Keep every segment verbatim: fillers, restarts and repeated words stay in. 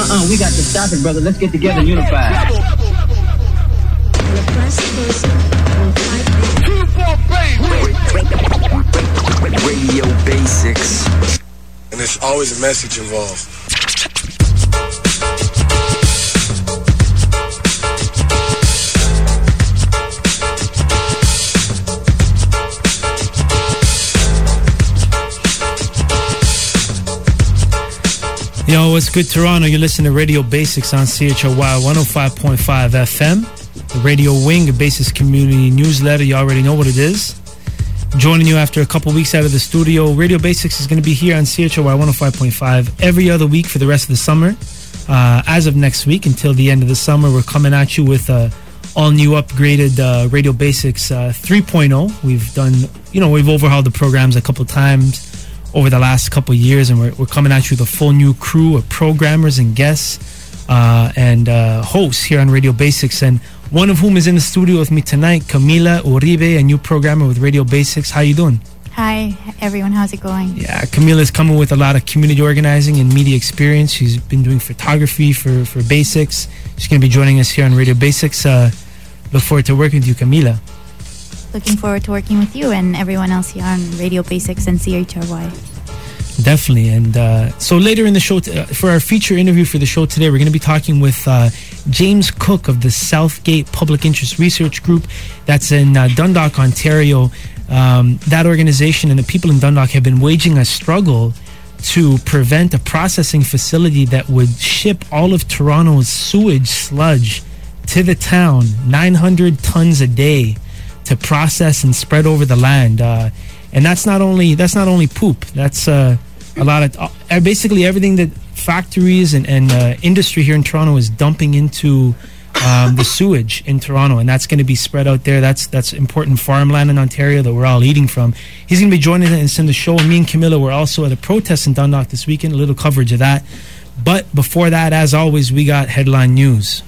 Uh-uh, we got to stop it, brother. Let's get together and unify. Radio Basics. And there's always a message involved. Yo, what's good, Toronto? You're listening to Radio Basics on C H O Y one oh five point five F M. The Radio Wing, a Basics community newsletter. You already know what it is. Joining you after a couple weeks out of the studio. Radio Basics is going to be here on C H O Y one oh five point five every other week for the rest of the summer. Uh, as of next week, until the end of the summer, we're coming at you with a all-new upgraded uh, Radio Basics uh, three point oh. We've done, you know, we've overhauled the programs a couple times over the last couple of years, and we're, we're coming at you with a full new crew of programmers and guests uh, and uh, hosts here on Radio Basics, and one of whom is in the studio with me tonight, Camila Uribe, a new programmer with Radio Basics. How you doing? Hi, everyone. How's it going? Yeah, Camila's coming with a lot of community organizing and media experience. She's been doing photography for, for Basics. She's going to be joining us here on Radio Basics. Uh, look forward to working with you, Camila. Looking forward to working with you and everyone else here on Radio Basics and C H R Y. Definitely. And uh, so later in the show, t- uh, for our feature interview for the show today, we're going to be talking with uh, James Cook of the Southgate Public Interest Research Group. That's in uh, Dundalk, Ontario. Um, that organization and the people in Dundalk have been waging a struggle to prevent a processing facility that would ship all of Toronto's sewage sludge to the town, nine hundred tons a day, to process and spread over the land. Uh, and that's not only that's not only poop. That's uh, a lot of uh, basically everything that factories and, and uh, industry here in Toronto is dumping into um, the sewage in Toronto, and that's going to be spread out there. That's that's important farmland in Ontario that we're all eating from. He's going to be joining us in the show, and me and Camilla were also at a protest in Dundalk this weekend, a little coverage of that. But before that, as always, we got headline news.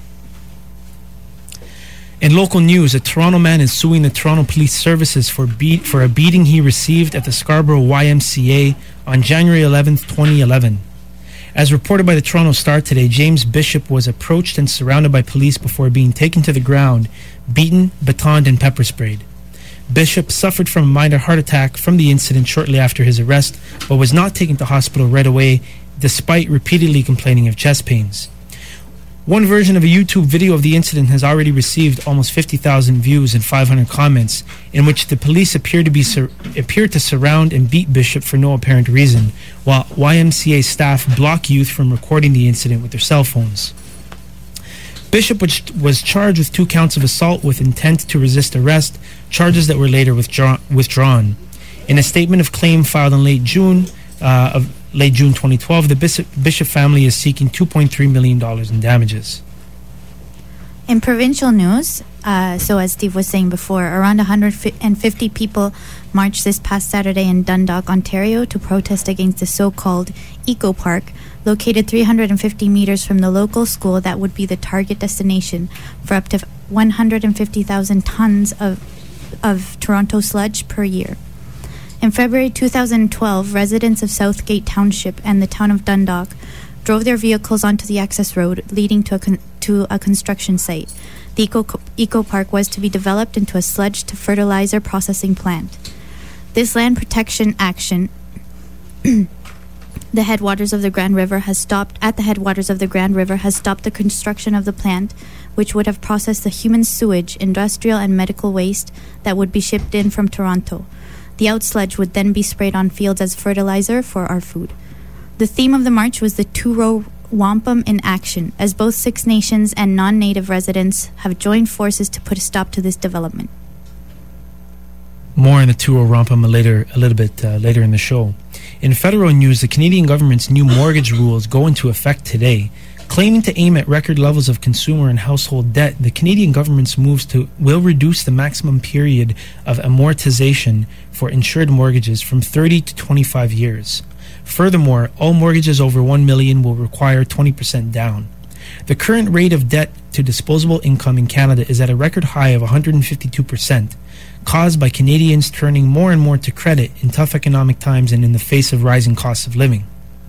In local news, a Toronto man is suing the Toronto Police Services for beat for a beating he received at the Scarborough Y M C A on January eleventh, twenty eleven. As reported by the Toronto Star today, James Bishop was approached and surrounded by police before being taken to the ground, beaten, batoned, and pepper sprayed. Bishop suffered from a minor heart attack from the incident shortly after his arrest, but was not taken to hospital right away, despite repeatedly complaining of chest pains. One version of a YouTube video of the incident has already received almost fifty thousand views and five hundred comments, in which the police appear to be sur- appear to surround and beat Bishop for no apparent reason, while Y M C A staff block youth from recording the incident with their cell phones. Bishop was, was charged with two counts of assault with intent to resist arrest, charges that were later withdraw- withdrawn. In a statement of claim filed in late June uh, of late June twenty twelve, the Bishop, Bishop family is seeking two point three million dollars in damages. In provincial news, uh, so as Steve was saying before, around one hundred fifty people marched this past Saturday in Dundalk, Ontario, to protest against the so-called Eco Park, located three hundred fifty meters from the local school that would be the target destination for up to one hundred fifty thousand tons of, of Toronto sludge per year. In February two thousand twelve, residents of Southgate Township and the town of Dundalk drove their vehicles onto the access road leading to a, con- to a construction site. The Eco, Eco Park was to be developed into a sludge to fertilizer processing plant. This land protection action, the headwaters of the Grand River has stopped at the headwaters of the Grand River has stopped the construction of the plant, which would have processed the human sewage, industrial and medical waste that would be shipped in from Toronto. The out sludge would then be sprayed on fields as fertilizer for our food. The theme of the march was the two-row wampum in action, as both Six Nations and non-native residents have joined forces to put a stop to this development. More on the two-row wampum a later, a little bit uh, later in the show. In federal news, the Canadian government's new mortgage rules go into effect today. Claiming to aim at record levels of consumer and household debt, the Canadian government's moves to will reduce the maximum period of amortization for insured mortgages from thirty to twenty-five years. Furthermore, all mortgages over one million dollars will require twenty percent down. The current rate of debt to disposable income in Canada is at a record high of one hundred fifty-two percent, caused by Canadians turning more and more to credit in tough economic times and in the face of rising costs of living.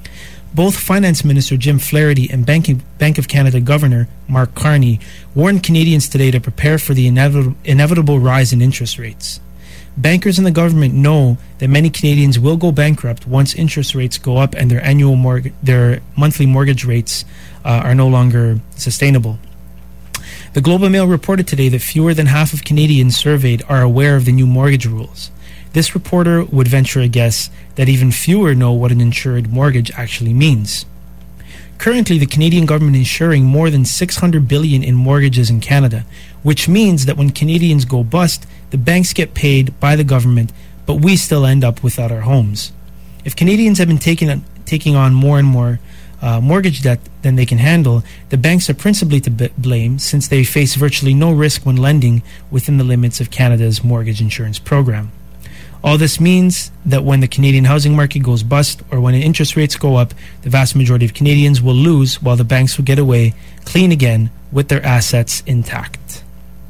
Both Finance Minister Jim Flaherty and Banking, Bank of Canada Governor Mark Carney warned Canadians today to prepare for the inevitable, inevitable rise in interest rates. Bankers and the government know that many Canadians will go bankrupt once interest rates go up and their annual mortgage, their monthly mortgage rates uh, are no longer sustainable. The Globe and Mail reported today that fewer than half of Canadians surveyed are aware of the new mortgage rules. This reporter would venture a guess that even fewer know what an insured mortgage actually means. Currently, the Canadian government is insuring more than six hundred billion dollars in mortgages in Canada, which means that when Canadians go bust, the banks get paid by the government, but we still end up without our homes. If Canadians have been taking, taking on more and more uh, mortgage debt than they can handle, the banks are principally to b- blame since they face virtually no risk when lending within the limits of Canada's mortgage insurance program. All this means that when the Canadian housing market goes bust or when interest rates go up, the vast majority of Canadians will lose while the banks will get away clean again with their assets intact.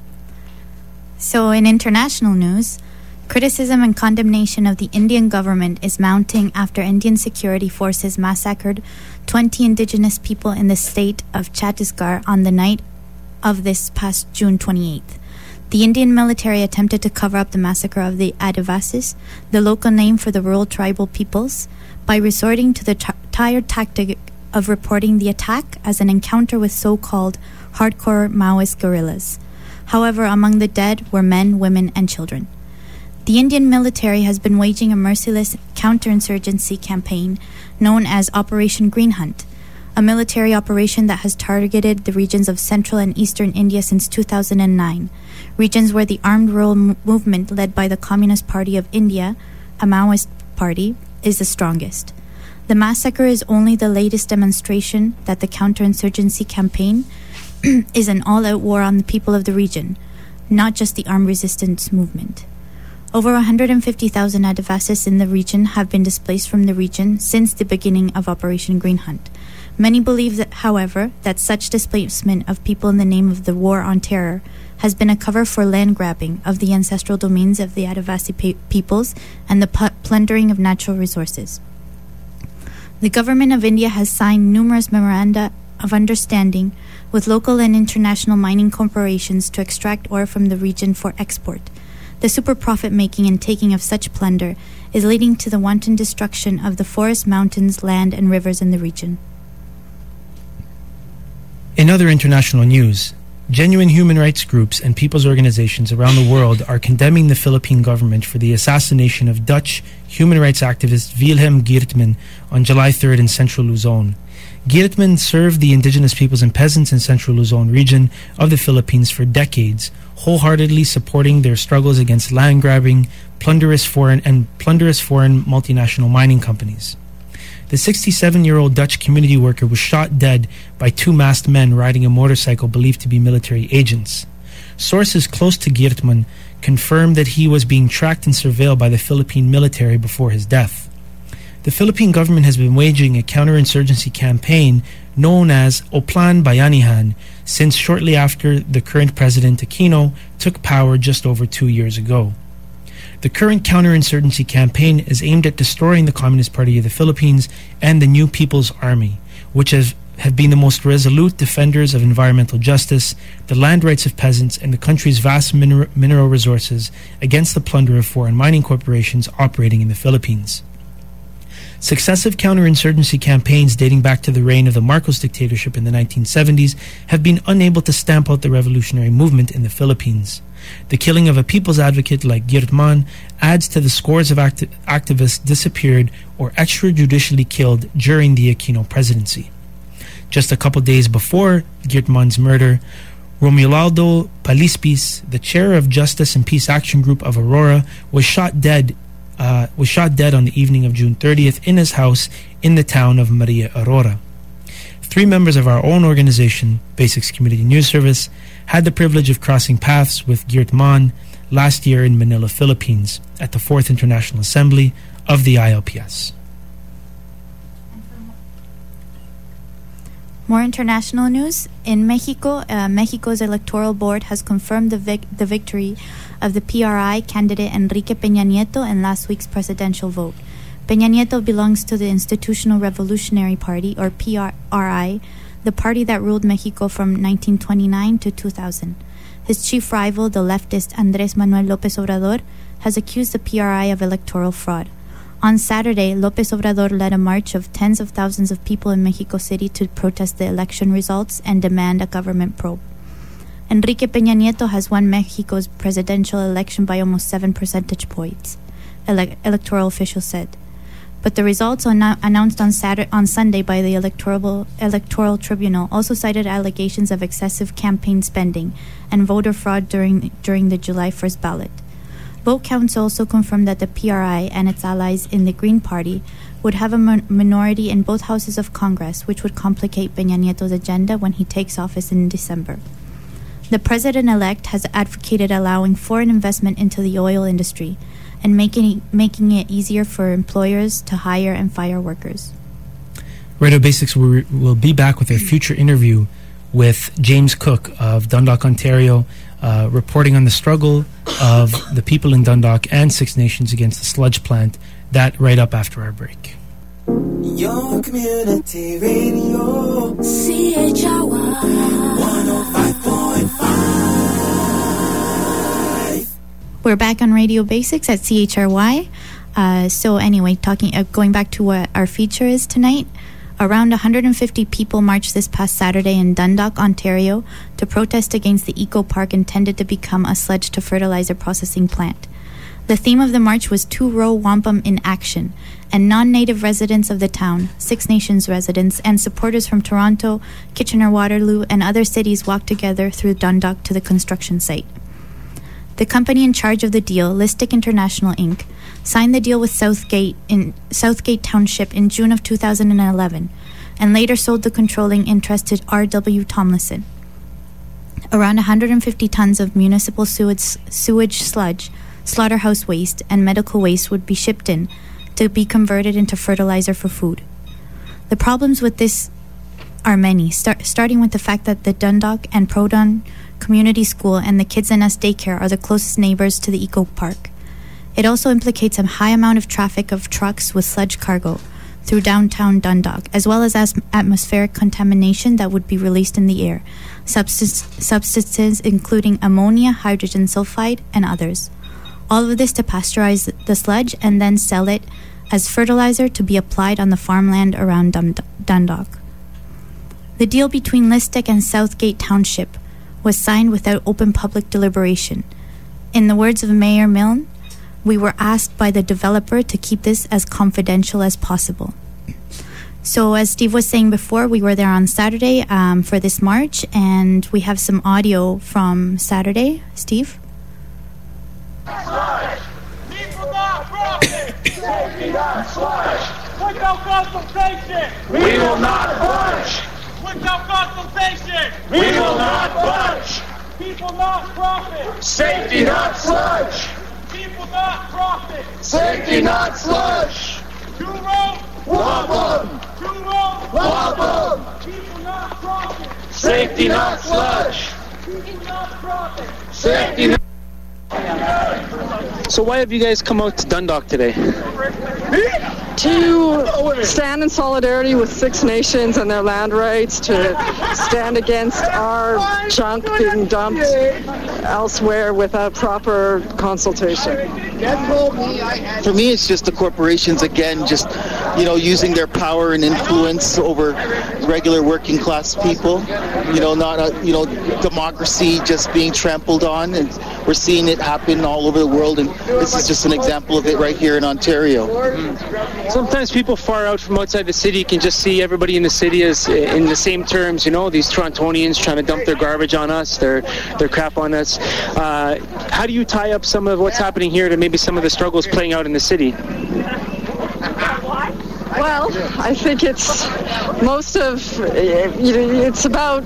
So in international news, criticism and condemnation of the Indian government is mounting after Indian security forces massacred twenty indigenous people in the state of Chhattisgarh on the night of this past June twenty-eighth. The Indian military attempted to cover up the massacre of the Adivasis, the local name for the rural tribal peoples, by resorting to the t- tired tactic of reporting the attack as an encounter with so-called hardcore Maoist guerrillas. However, among the dead were men, women, and children. The Indian military has been waging a merciless counterinsurgency campaign known as Operation Green Hunt, a military operation that has targeted the regions of central and eastern India since two thousand nine, regions where the armed rural m- movement led by the Communist Party of India, a Maoist party, is the strongest. The massacre is only the latest demonstration that the counterinsurgency campaign is an all-out war on the people of the region, not just the armed resistance movement. Over one hundred fifty thousand Adivasis in the region have been displaced from the region since the beginning of Operation Green Hunt. Many believe that, however, that such displacement of people in the name of the war on terror has been a cover for land grabbing of the ancestral domains of the Adivasi pe- peoples and the p- plundering of natural resources. The government of India has signed numerous memoranda of understanding with local and international mining corporations to extract ore from the region for export. The super profit-making and taking of such plunder is leading to the wanton destruction of the forest, mountains, land, and rivers in the region. In other international news, genuine human rights groups and people's organizations around the world are condemning the Philippine government for the assassination of Dutch human rights activist Wilhelm Geertman on July third in central Luzon. Geertman served the indigenous peoples and peasants in central Luzon region of the Philippines for decades, wholeheartedly supporting their struggles against land grabbing, plunderous foreign and plunderous foreign multinational mining companies. The sixty-seven-year-old Dutch community worker was shot dead by two masked men riding a motorcycle believed to be military agents. Sources close to Geertman confirmed that he was being tracked and surveilled by the Philippine military before his death. The Philippine government has been waging a counterinsurgency campaign known as Oplan Bayanihan since shortly after the current President Aquino took power just over two years ago. The current counterinsurgency campaign is aimed at destroying the Communist Party of the Philippines and the New People's Army, which have, have been the most resolute defenders of environmental justice, the land rights of peasants, and the country's vast mineral, mineral resources against the plunder of foreign mining corporations operating in the Philippines. Successive counterinsurgency campaigns dating back to the reign of the Marcos dictatorship in the nineteen seventies have been unable to stamp out the revolutionary movement in the Philippines. The killing of a people's advocate like Geertman adds to the scores of acti- activists disappeared or extrajudicially killed during the Aquino presidency. Just a couple days before Geertman's murder, Romualdo Palispis, the chair of Justice and Peace Action Group of Aurora, was shot dead Uh, was shot dead on the evening of June thirtieth in his house in the town of Maria Aurora. Three members of our own organization, Basics Community News Service, had the privilege of crossing paths with Geertman last year in Manila, Philippines, at the fourth International Assembly of the I L P S. More international news. In Mexico, uh, Mexico's electoral board has confirmed the, vic- the victory of the P R I candidate Enrique Peña Nieto in last week's presidential vote. Peña Nieto belongs to the Institutional Revolutionary Party, or P R I, the party that ruled Mexico from nineteen twenty-nine to two thousand. His chief rival, the leftist Andrés Manuel López Obrador, has accused the P R I of electoral fraud. On Saturday, López Obrador led a march of tens of thousands of people in Mexico City to protest the election results and demand a government probe. Enrique Peña Nieto has won Mexico's presidential election by almost seven percentage points, ele- electoral officials said. But the results anno- announced on Saturday, on Sunday by the electoral electoral tribunal also cited allegations of excessive campaign spending and voter fraud during during the July first ballot. Vote counts also confirmed that the P R I and its allies in the Green Party would have a mon- minority in both houses of Congress, which would complicate Peña Nieto's agenda when he takes office in December. The president-elect has advocated allowing foreign investment into the oil industry and making making it easier for employers to hire and fire workers. Radio Basics will, will be back with a future interview with James Cook of Dundalk, Ontario, uh, reporting on the struggle of the people in Dundalk and Six Nations against the sludge plant. That right up after our break. Your community radio, C H R Y one oh five point five. We're back on Radio Basics at C H R Y. Uh, so anyway, talking, uh, going back to what our feature is tonight, around one hundred fifty people marched this past Saturday in Dundalk, Ontario, to protest against the eco park intended to become a sludge to fertilizer processing plant. The theme of the march was Two Row Wampum in Action, and non-native residents of the town, Six Nations residents, and supporters from Toronto, Kitchener-Waterloo, and other cities walked together through Dundalk to the construction site. The company in charge of the deal, Listic International Incorporated, signed the deal with Southgate in Southgate Township in June of two thousand eleven, and later sold the controlling interest to R W Tomlinson. Around one hundred fifty tons of municipal sewage, sewage sludge, slaughterhouse waste, and medical waste would be shipped in to be converted into fertilizer for food. The problems with this are many, start, starting with the fact that the Dundalk and Prodon Community School and the Kids and Us Daycare are the closest neighbors to the eco park. It also implicates a high amount of traffic of trucks with sludge cargo through downtown Dundalk, as well as as atmospheric contamination that would be released in the air, substance, substances including ammonia, hydrogen sulfide, and others. All of this to pasteurize the sludge and then sell it as fertilizer to be applied on the farmland around Dund- Dundalk. The deal between Listic and Southgate Township was signed without open public deliberation. In the words of Mayor Milne, we were asked by the developer to keep this as confidential as possible. So as Steve was saying before, we were there on Saturday um, for this march, and we have some audio from Saturday. Steve? Sludge! People not profit! Safety not sludge! Without consultation! We will not budge! Without consultation! We will not budge! People not profit! Safety not sludge! People not profit! Safety not sludge! Two row! Wampum! Two row! Wampum! People not profit! Safety not sludge! People not profit! Safety not... So why have you guys come out to Dundalk today? To stand in solidarity with Six Nations and their land rights, to stand against our junk being dumped elsewhere without proper consultation. For me, it's just the corporations, again, just, you know, using their power and influence over regular working class people. You know, not, a, you know, democracy just being trampled on, and we're seeing it happen all over the world, and this is just an example of it right here in Ontario. Mm. Sometimes people far out from outside the city can just see everybody in the city as in the same terms, you know, these Torontonians trying to dump their garbage on us, their their crap on us. Uh, how do you tie up some of what's happening here to maybe some of the struggles playing out in the city? Well, I think it's most of, you know, it's about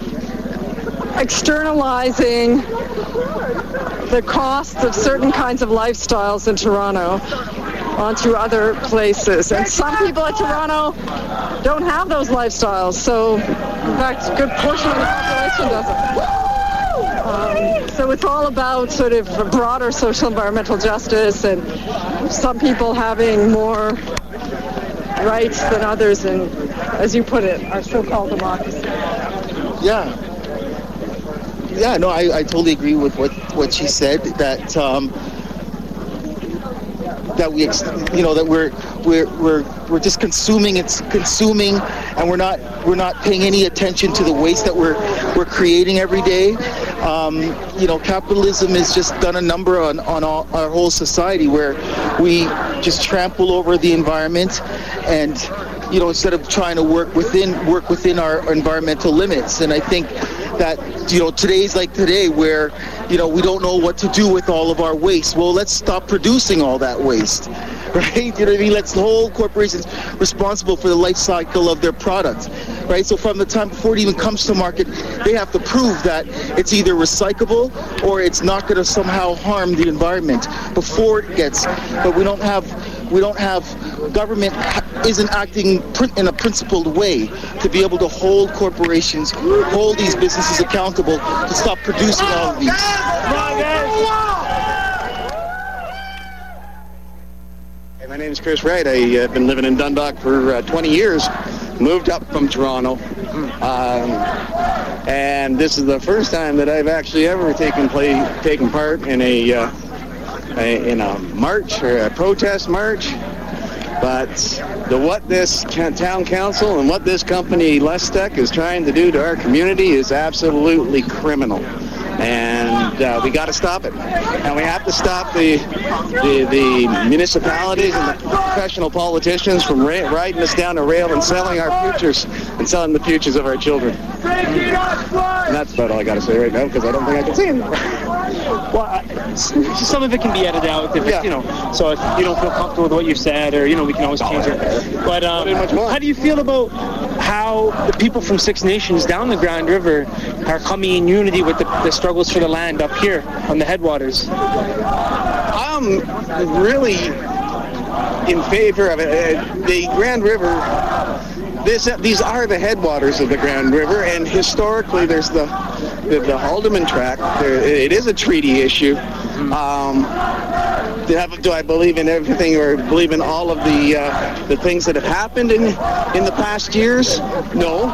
externalizing the costs of certain kinds of lifestyles in Toronto onto other places. And some people in Toronto don't have those lifestyles. So, in fact, a good portion of the population doesn't. Um, so it's all about sort of broader social environmental justice and some people having more rights than others in, as you put it, our so-called democracy. Yeah. Yeah, no, I, I totally agree with what, what she said, that um, that we, ex- you know, that we're we're we're we're just consuming. It's consuming, and we're not we're not paying any attention to the waste that we're we're creating every day. Um, you know, capitalism has just done a number on on all, our whole society, where we just trample over the environment, and you know, instead of trying to work within work within our environmental limits. And I think that, you know, today's like today, where, you know, we don't know what to do with all of our waste. Well, let's stop producing all that waste, right? You know what I mean? Let's hold corporations responsible for the life cycle of their product, right? So from the time before it even comes to market, they have to prove that it's either recyclable or it's not going to somehow harm the environment before it gets. But we don't have, we don't have, government isn't acting in a principled way to be able to hold corporations, hold these businesses accountable to stop producing all of these. Hey, my name is Chris Wright. I've uh, been living in Dundalk for uh, twenty years. Moved up from Toronto. Um, and this is the first time that I've actually ever taken play, taken part in a, uh, a in a march or a protest march. But the what this town council and what this company Lestec is trying to do to our community is absolutely criminal, and uh, we got to stop it. And we have to stop the the, the municipalities and the professional politicians from ra- riding us down the rail and selling our futures and selling the futures of our children. And that's about all I got to say right now, because I don't think I can say it. Well, uh, some of it can be edited out, if yeah. it's, you know, so if you don't feel comfortable with what you've said, or, you know, we can always change it. But um, how do you feel about how the people from Six Nations down the Grand River are coming in unity with the, the struggles for the land up here on the headwaters? I'm really in favor of it. Uh, the Grand River, this, uh, these are the headwaters of the Grand River, and historically there's the the, the Haldeman Tract. There, it is a treaty issue. Um, do, have, do I believe in everything, or believe in all of the uh, the things that have happened in in the past years? No.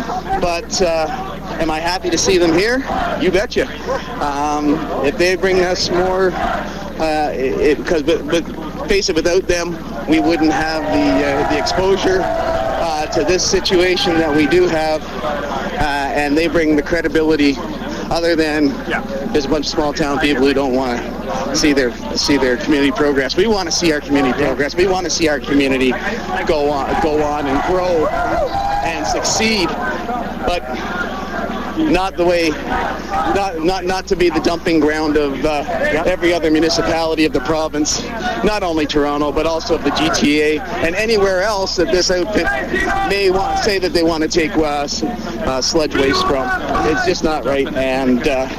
But uh, am I happy to see them here? You betcha. Um, if they bring us more, uh, it, because but, but face it, without them, we wouldn't have the uh, the exposure uh, to this situation that we do have. Uh, and they bring the credibility, other than yeah. there's a bunch of small town people who don't want to see their see their community progress. We want to see our community progress. We want to see our community go on, go on and grow and succeed, but not the way, not not not to be the dumping ground of uh, every other municipality of the province, not only Toronto, but also of the G T A and anywhere else that this outfit may want say that they want to take uh, uh, sludge waste from. It's just not right. And uh,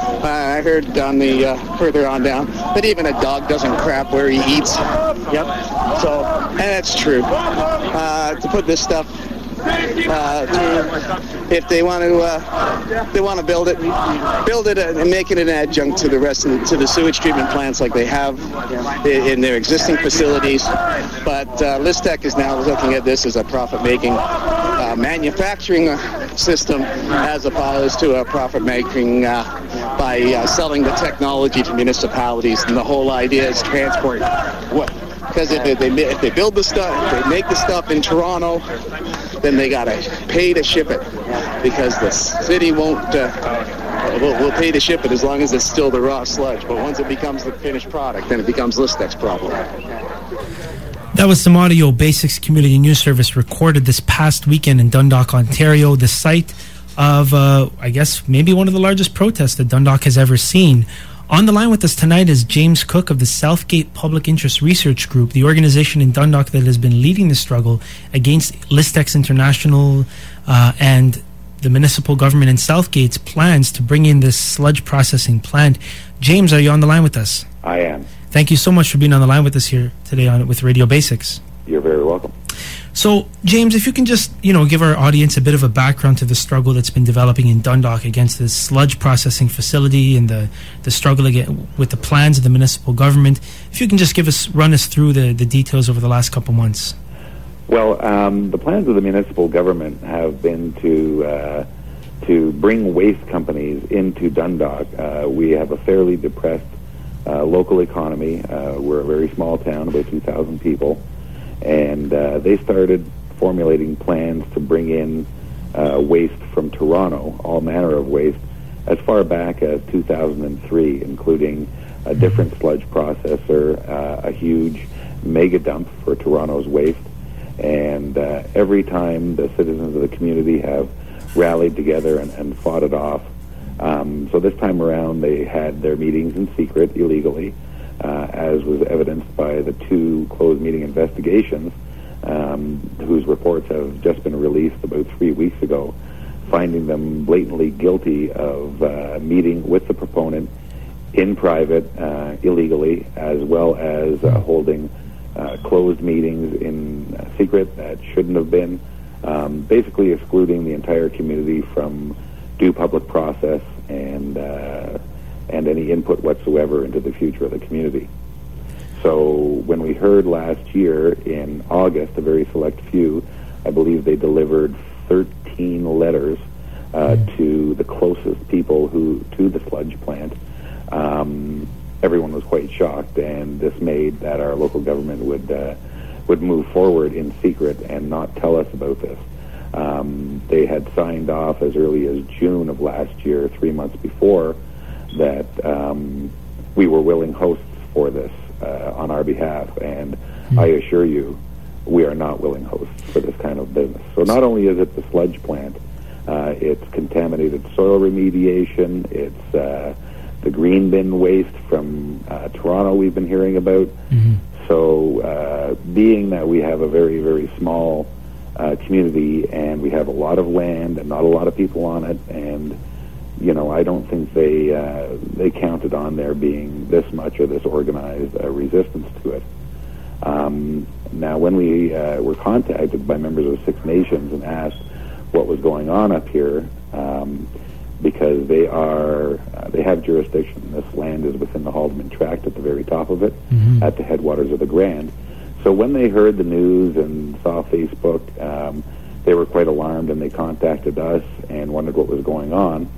I heard on the uh, further on down that even a dog doesn't crap where he eats. Yep. So, and that's true. Uh, to put this stuff. Uh, to, if they want to, uh, they want to build it, build it and make it an adjunct to the rest of the, to the sewage treatment plants like they have in, in their existing facilities. But uh, Listec is now looking at this as a profit-making uh, manufacturing system, as opposed to a profit-making uh, by uh, selling the technology to municipalities. And the whole idea is transport. What? Because if they, they if they build the stuff, if they make the stuff in Toronto, then they gotta pay to ship it, because the city won't uh, will, will pay to ship it as long as it's still the raw sludge. But once it becomes the finished product, then it becomes Listec's problem. That was some audio Basics Community News Service recorded this past weekend in Dundalk, Ontario, the site of, uh, I guess, maybe one of the largest protests that Dundalk has ever seen. On the line with us tonight is James Cook of the Southgate Public Interest Research Group, the organization in Dundalk that has been leading the struggle against Listex International uh, and the municipal government in Southgate's plans to bring in this sludge processing plant. James, are you on the line with us? I am. Thank you so much for being on the line with us here today on with Radio Basics. You're very welcome. So, James, if you can just, you know, give our audience a bit of a background to the struggle that's been developing in Dundalk against this sludge processing facility and the, the struggle again with the plans of the municipal government. If you can just give us, run us through the, the details over the last couple months. Well, um, the plans of the municipal government have been to uh, to bring waste companies into Dundalk. Uh, we have a fairly depressed uh, local economy. Uh, we're a very small town, about two thousand people. And uh, they started formulating plans to bring in uh, waste from Toronto, all manner of waste, as far back as two thousand three, including a different sludge processor, uh, a huge mega dump for Toronto's waste. And uh, every time the citizens of the community have rallied together and, and fought it off. Um, so this time around, they had their meetings in secret, illegally. Uh, as was evidenced by the two closed meeting investigations, um, whose reports have just been released about three weeks ago, finding them blatantly guilty of uh, meeting with the proponent in private, uh, illegally, as well as uh, holding uh, closed meetings in uh, secret that shouldn't have been, um, basically excluding the entire community from due public process and uh, and any input whatsoever into the future of the community. So when we heard last year in August, a very select few, I believe they delivered thirteen letters uh, mm. to the closest people who to the sludge plant. Um, everyone was quite shocked and dismayed that our local government would uh, would move forward in secret and not tell us about this. Um, they had signed off as early as June of last year, three months before, that um, we were willing hosts for this uh, on our behalf, and mm. I assure you, we are not willing hosts for this kind of business. So not only is it the sludge plant, uh, it's contaminated soil remediation, it's uh, the green bin waste from uh, Toronto we've been hearing about. Mm-hmm. So uh, being that we have a very, very small uh, community and we have a lot of land and not a lot of people on it, and you know, I don't think they uh, they counted on there being this much or this organized uh, resistance to it. Um, now, when we uh, were contacted by members of Six Nations and asked what was going on up here, um, because they are uh, they have jurisdiction. This land is within the Haldeman Tract at the very top of it, mm-hmm. at the headwaters of the Grand. So when they heard the news and saw Facebook, um, they were quite alarmed and they contacted us and wondered what was going on.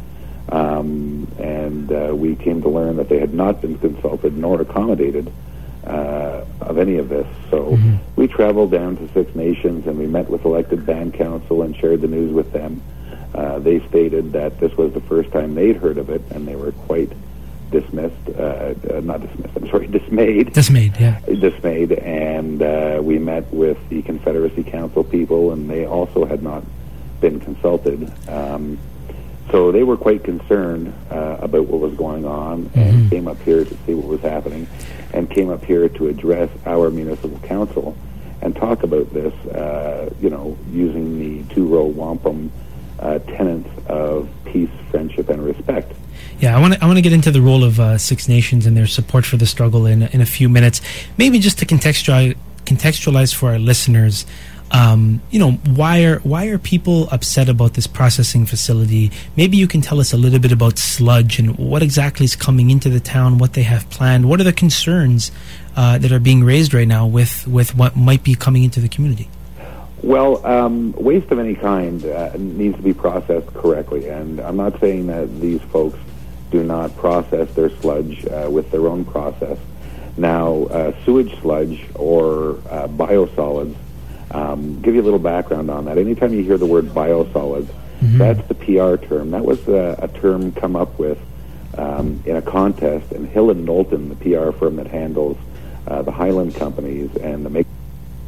Um, and uh, we came to learn that they had not been consulted nor accommodated uh, of any of this. So mm-hmm. we traveled down to Six Nations and we met with elected band council and shared the news with them. Uh, they stated that this was the first time they'd heard of it, and they were quite dismissed, uh, uh, not dismissed, I'm sorry, dismayed. Dismayed, yeah. Dismayed, and uh, we met with the Confederacy Council people, and they also had not been consulted. Um, So they were quite concerned uh, about what was going on, mm-hmm. and came up here to see what was happening, and came up here to address our municipal council and talk about this, uh, you know, using the two-row wampum uh, tenets of peace, friendship, and respect. Yeah, I want to I want to get into the role of uh, Six Nations and their support for the struggle in in a few minutes. Maybe just to contextualize contextualize for our listeners. Um, you know, why are why are people upset about this processing facility? Maybe you can tell us a little bit about sludge and what exactly is coming into the town, what they have planned. What are the concerns uh, that are being raised right now with, with what might be coming into the community? Well, um, waste of any kind uh, needs to be processed correctly, and I'm not saying that these folks do not process their sludge uh, with their own process. Now, uh, sewage sludge or uh, biosolids. Um, give you a little background on that. Anytime you hear the word biosolids, mm-hmm. that's the P R term. That was a, a term come up with um, in a contest, and Hill and Knowlton, the P R firm that handles uh, the Highland companies and the, me-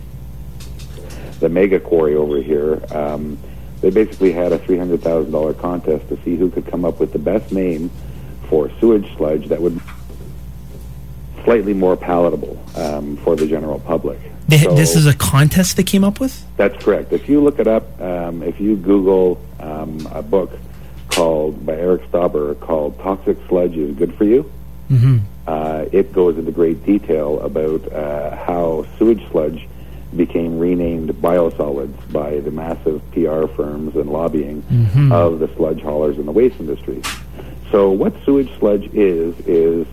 the mega quarry over here, um, they basically had a three hundred thousand dollars contest to see who could come up with the best name for sewage sludge that would be slightly more palatable um, for the general public. They, so, this is a contest they came up with? That's correct. If you look it up, um, if you Google um, a book called by Eric Stauber called Toxic Sludge is Good for You, mm-hmm. uh, it goes into great detail about uh, how sewage sludge became renamed biosolids by the massive P R firms and lobbying Mhm. of the sludge haulers in the waste industry. So what sewage sludge is, is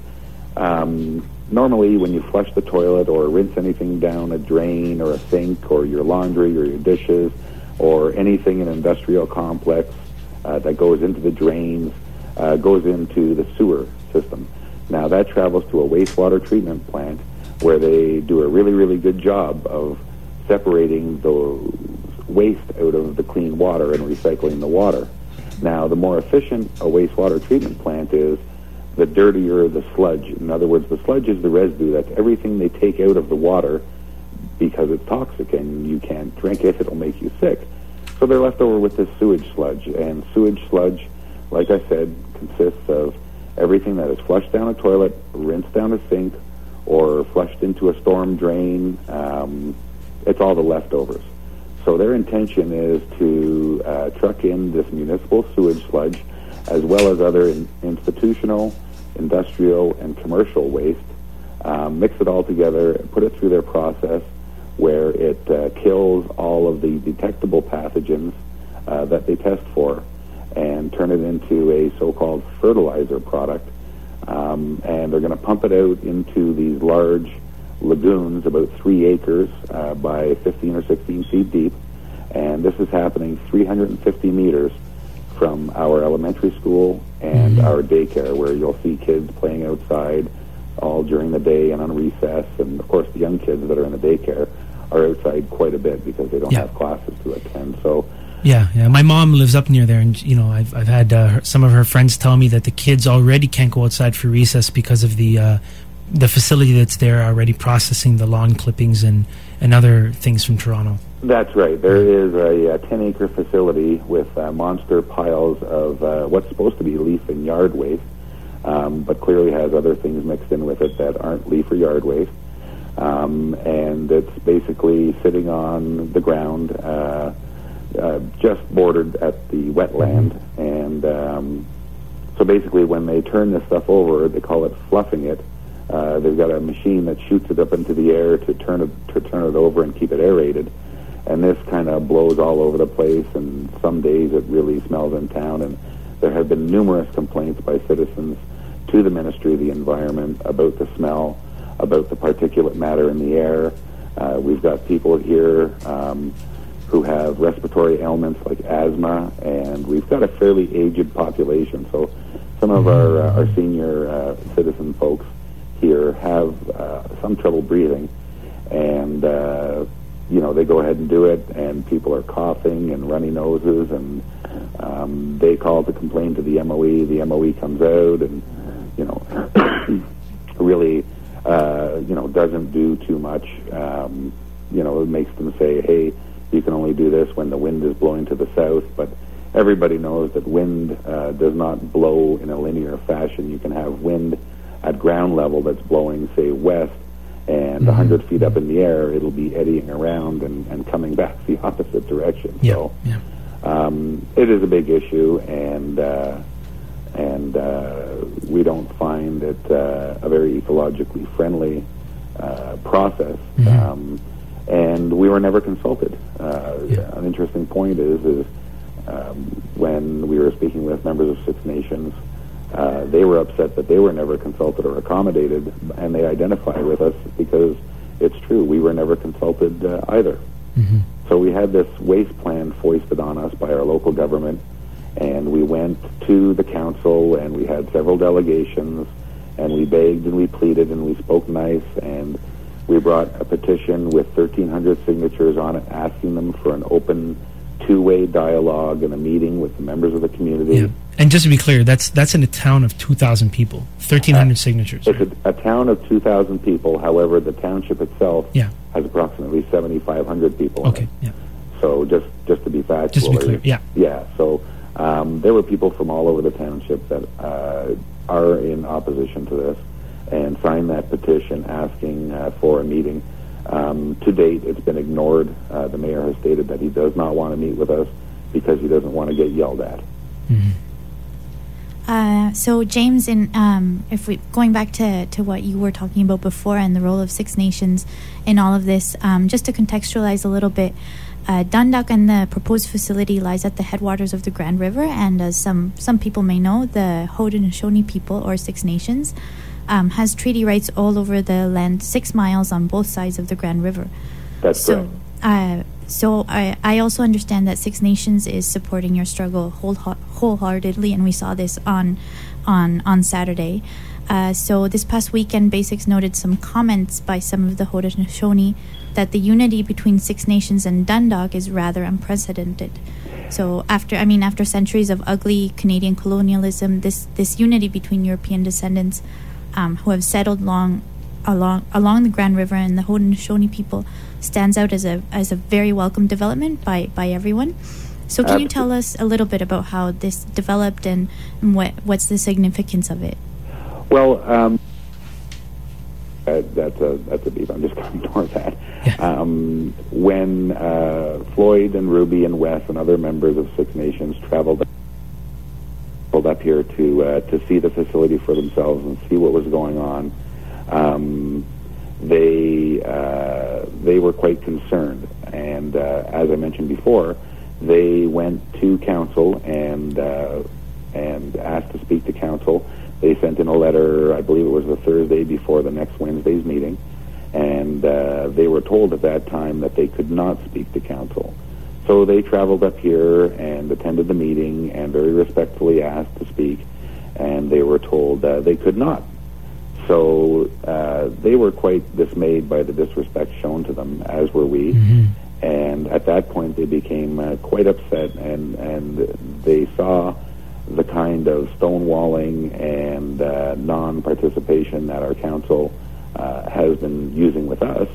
um, normally when you flush the toilet or rinse anything down a drain or a sink or your laundry or your dishes or anything in an industrial complex uh, that goes into the drains, uh, goes into the sewer system. Now that travels to a wastewater treatment plant where they do a really, really good job of separating the waste out of the clean water and recycling the water. Now, the more efficient a wastewater treatment plant is, the dirtier the sludge. In other words, the sludge is the residue. That's everything they take out of the water because it's toxic and you can't drink it. It'll make you sick. So they're left over with this sewage sludge. And sewage sludge, like I said, consists of everything that is flushed down a toilet, rinsed down a sink, or flushed into a storm drain. Um, it's all the leftovers. So their intention is to uh, truck in this municipal sewage sludge as well as other in- institutional, industrial, and commercial waste, um, mix it all together, put it through their process where it uh, kills all of the detectable pathogens uh, that they test for and turn it into a so-called fertilizer product. Um, and they're going to pump it out into these large lagoons, about three acres uh, by fifteen or sixteen feet deep. And this is happening three hundred fifty meters from our elementary school and mm-hmm. our daycare, where you'll see kids playing outside all during the day and on recess. And, of course, the young kids that are in the daycare are outside quite a bit because they don't yeah. have classes to attend. So, Yeah, yeah. My mom lives up near there, and you know, I've I've had uh, her, some of her friends tell me that the kids already can't go outside for recess because of the uh, the facility that's there already processing the lawn clippings and, and other things from Toronto. That's right. There is a, a ten-acre facility with uh, monster piles of uh, what's supposed to be leaf and yard waste, um, but clearly has other things mixed in with it that aren't leaf or yard waste. Um, and it's basically sitting on the ground, uh, uh, just bordered at the wetland. And um, so basically when they turn this stuff over, they call it fluffing it. Uh, they've got a machine that shoots it up into the air to turn it to turn it over and keep it aerated. And this kind of blows all over the place, and some days it really smells in town. And there have been numerous complaints by citizens to the Ministry of the Environment about the smell, about the particulate matter in the air. Uh, we've got people here um, who have respiratory ailments like asthma, and we've got a fairly aged population. So some of our, uh, our senior uh, citizen folks here have uh, some trouble breathing, and uh, you know, they go ahead and do it, and people are coughing and runny noses, and um, they call to complain to the M O E. The M O E comes out and, you know, really, uh, you know, doesn't do too much. Um, you know, it makes them say, hey, you can only do this when the wind is blowing to the south, but everybody knows that wind uh, does not blow in a linear fashion. You can have wind at ground level that's blowing, say, west, and mm-hmm. one hundred feet up in the air, it'll be eddying around and, and coming back the opposite direction. Yeah. So yeah. Um, it is a big issue, and uh, and uh, we don't find it uh, a very ecologically friendly uh, process. Mm-hmm. Um, and we were never consulted. Uh, yeah. An interesting point is, is um, when we were speaking with members of Six Nations, Uh, they were upset that they were never consulted or accommodated, and they identify with us because it's true. We were never consulted uh, either. Mm-hmm. So we had this waste plan foisted on us by our local government, and we went to the council, and we had several delegations, and we begged and we pleaded and we spoke nice, and we brought a petition with thirteen hundred signatures on it asking them for an open two-way dialogue and a meeting with the members of the community. Yeah. And just to be clear, that's that's in a town of two thousand people, thirteen hundred uh, signatures. It's right? a, a town of two thousand people. However, the township itself yeah. has approximately seventy-five hundred people. Okay, in it. yeah. So just, just to be factual. Just to be clear, yeah. Yeah, so um, there were people from all over the township that uh, are in opposition to this and signed that petition asking uh, for a meeting. Um, to date, it's been ignored. Uh, the mayor has stated that he does not want to meet with us because he doesn't want to get yelled at. Mm-hmm. Uh, so James, in um, if we going back to, to what you were talking about before and the role of Six Nations in all of this, um, just to contextualize a little bit, uh, Dundalk and the proposed facility lies at the headwaters of the Grand River, and as some some people may know, the Haudenosaunee people, or Six Nations, um, has treaty rights all over the land, six miles on both sides of the Grand River. That's so, correct. Uh, So I, I also understand that Six Nations is supporting your struggle whole, wholeheartedly, and we saw this on on on Saturday. Uh, so this past weekend, Basics noted some comments by some of the Haudenosaunee that the unity between Six Nations and Dundalk is rather unprecedented. So after I mean after centuries of ugly Canadian colonialism, this this unity between European descendants um, who have settled long along along the Grand River and the Haudenosaunee people stands out as a as a very welcome development by, by everyone. So can you tell us a little bit about how this developed and, and what what's the significance of it? Well, um, uh, that's a that's a beef. I'm just going to ignore that. Yeah. Um, when uh, Floyd and Ruby and Wes and other members of Six Nations traveled traveled up here to uh, to see the facility for themselves and see what was going on, um, they uh, they were quite concerned, and uh, as I mentioned before, they went to council and uh, and asked to speak to council. They sent in a letter, I believe it was the Thursday before the next Wednesday's meeting, and uh, they were told at that time that they could not speak to council. So they traveled up here and attended the meeting and very respectfully asked to speak, and they were told uh, they could not. So uh, they were quite dismayed by the disrespect shown to them, as were we. Mm-hmm. And at that point, they became uh, quite upset, and, and they saw the kind of stonewalling and uh, non-participation that our council uh, has been using with us.